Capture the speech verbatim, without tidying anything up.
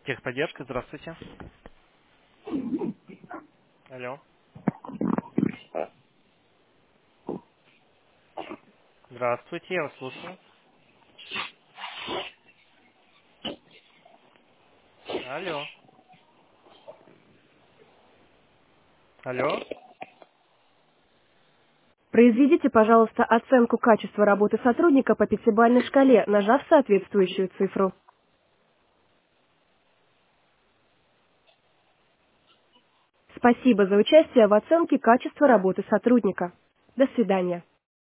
Техподдержка, здравствуйте. Алло. Здравствуйте, я вас слушаю. Алло. Алло. Произведите, пожалуйста, оценку качества работы сотрудника по пятибалльной шкале, нажав соответствующую цифру. Спасибо за участие в оценке качества работы сотрудника. До свидания.